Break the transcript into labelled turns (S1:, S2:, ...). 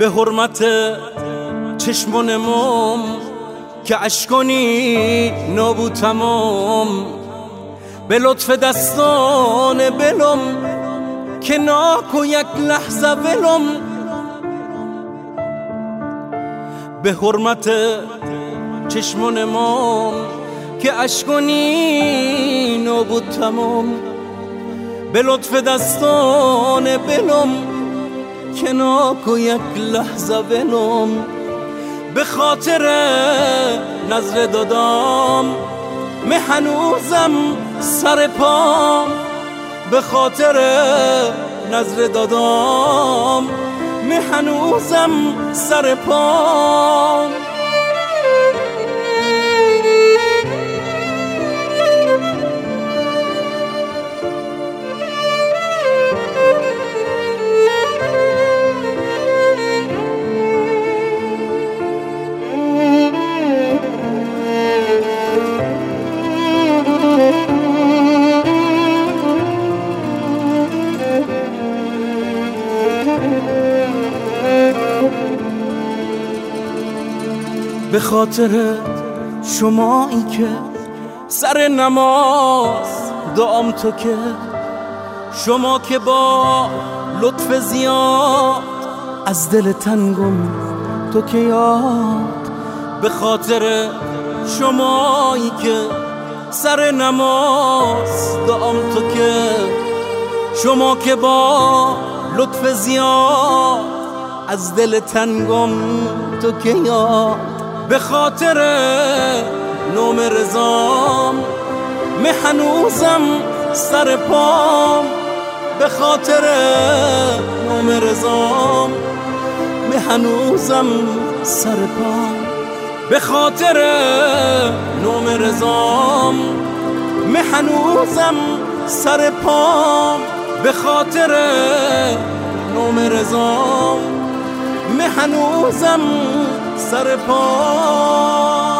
S1: به حرمت چشمان موم که اشکانی نابود تمام، به لطف دستان بلم که ناک و یک لحظه ولم، به حرمت چشمان موم که اشکانی نابود تمام، به لطف دستان بلم که ناک و یک لحظه ولم، به خاطر نظر دادام می هنوزم سر پام، به خاطر نظر دادام می هنوزم سر پام. به خاطر شمایی که سر نماز دعام تو که، شما که با لطف زیاد از دل تنگم تو که یاد، به خاطر شمایی که سر نماز دعام تو که، شما که با لطف زیاد از دل تنگم تو که یاد، به خاطر نام رضام می هنوزم سر پام، به خاطر نام رضام می هنوزم سر پام، به خاطر نام رضام می هنوزم سر پام، به خاطر نام رضام می هنوزم سر پام.